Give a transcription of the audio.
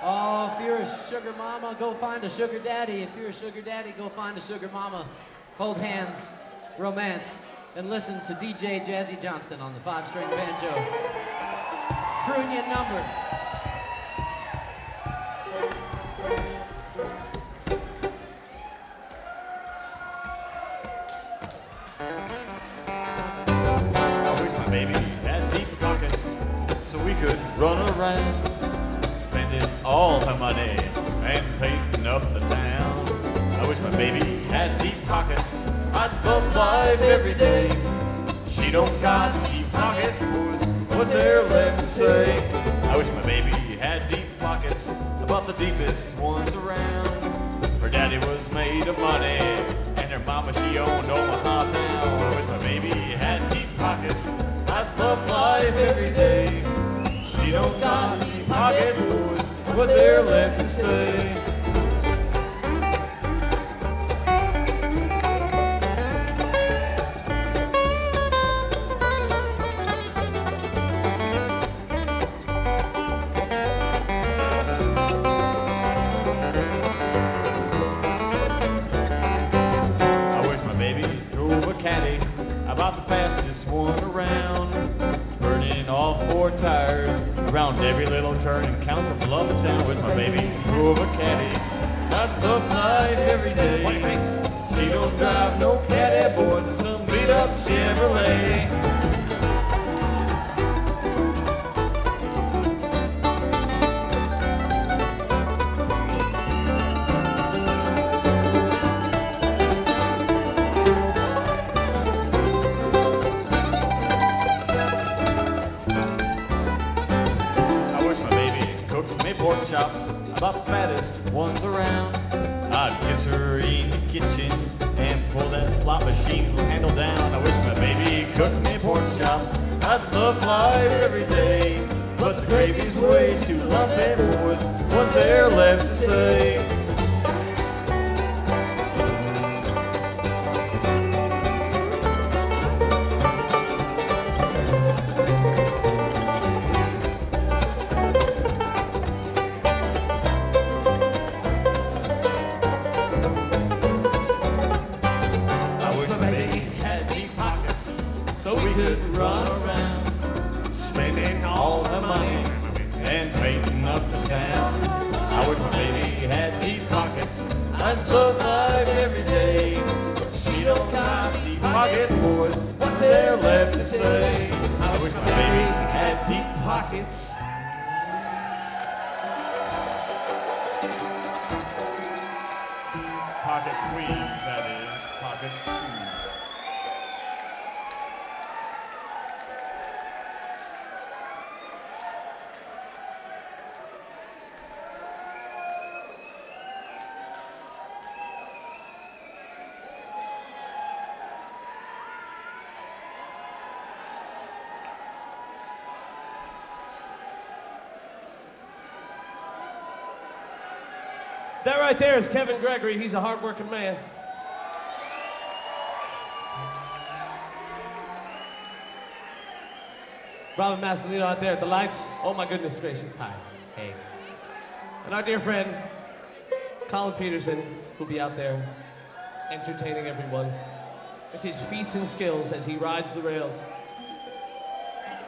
Oh, if you're a sugar mama, go find a sugar daddy. If you're a sugar daddy, go find a sugar mama. Hold hands, romance, and listen to DJ Jazzy Johnston on the 5-string banjo. Croon your number. I wish my baby had deep pockets so we could run around, spending all her money and painting up the town. I wish my baby had deep pockets. I'd love life every day. She don't got deep pockets, boys. What's there left to say? I wish my baby had deep pockets, about the deepest ones around. Her daddy was made of money, and her mama, she owned Omaha town. I wish my baby had deep pockets. I'd love life every day. She don't got deep pockets, boys. What's there left to say? About the fastest one around, burning all 4 tires around every little turn and counts a bluff of town. With my baby drove a caddy, I'd love life every day. She don't drive no caddy, boys, it's some beat up Chevrolet. Pork chops, about the fattest ones around. I'd kiss her in the kitchen and pull that slot machine handle down. I wish my baby cooked me pork chops. I'd love life every day, but the gravy's way too lumpy, boys. What's there left to say? Run around, spending all her money and painting up the town. I wish my baby had deep pockets. I'd love life every day. She don't got deep pockets, boys. What's there left to say? I wish my baby had deep pockets. Pocket queens, that is. Pocket queens. That right there is Kevin Gregory. He's a hard-working man. Robin Mascolino out there at the lights. Oh my goodness gracious, hi. Hey. And our dear friend, Colin Peterson, who'll be out there entertaining everyone with his feats and skills as he rides the rails.